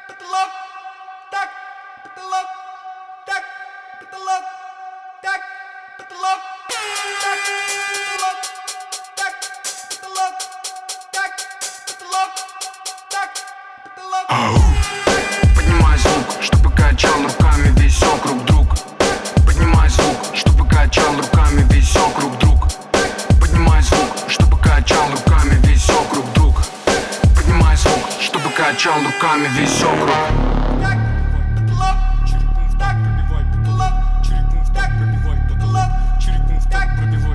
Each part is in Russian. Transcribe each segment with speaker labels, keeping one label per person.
Speaker 1: потолок, так, потолок, так, потолок, так, потолок, так, потолок, так, потолок, так, потолок, так, потолок.
Speaker 2: Ау! Поднимай звук, чтобы качал руками весь округ, друг. Поднимай звук, чтобы качал руками весь округ, друг. Поднимай звук, чтобы качал руками весь округ, друг. Поднимай звук, чтобы качал руками весь округ.
Speaker 1: Так, потолок, так, пробивай потолок, черепом в так пробивай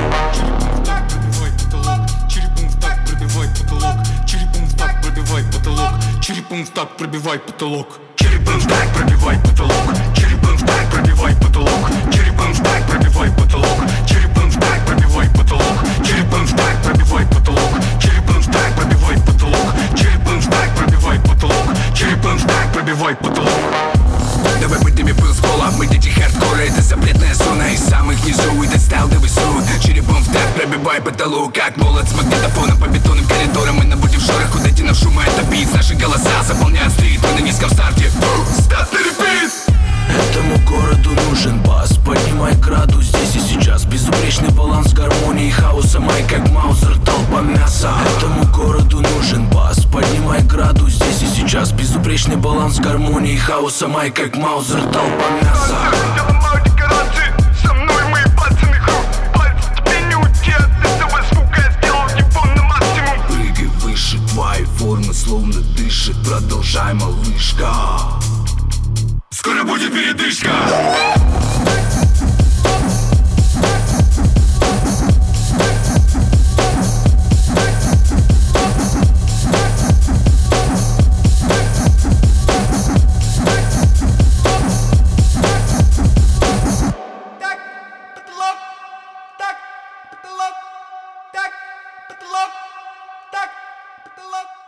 Speaker 1: потолок, черепом в так пробивай потолок, черепом в так пробивай потолок, черепом в так пробивай потолок, черепом в так пробивай потолок, черепом в так пробивай потолок, черепом в так пробивай потолок, черепом в так пробивай потолок, черепом в так пробивай потолок, черепом в так пробивай потолок, черепом в так пробивай потолок, черепом в так пробивай потолок.
Speaker 3: Давай подними пыл с пола, мы дети хардкора, это запретная зона. Из самых низов этот стайл да высот. Черепом в так пробивай потолок, как молот с магнитофоном по бетонным коридорам. Мы набудем в шорох, куда на шума это бит. Наши голоса заполняют стрит, мы на низком старте. Старт на репит.
Speaker 4: Этому городу нужен бас, поднимай градус здесь и сейчас. Безупречный баланс гармонии, хаоса, май как Маузер, толпа мяса. Этому городу нужен бас, поднимай градус здесь и сейчас. Безупречный баланс гармонии, хаоса, май как Маузер, толпа мяса.
Speaker 5: Ломаю декорации, со мной мои пальцы круг. Пальцы тебе не уйти от этого звука, я сделал его на максимум.
Speaker 3: Прыгай выше, твои формы словно дышит. Продолжай, малышка.
Speaker 2: Скоро будет передышка.
Speaker 1: Так, потолок, так, потолок, так, потолок, так, потолок.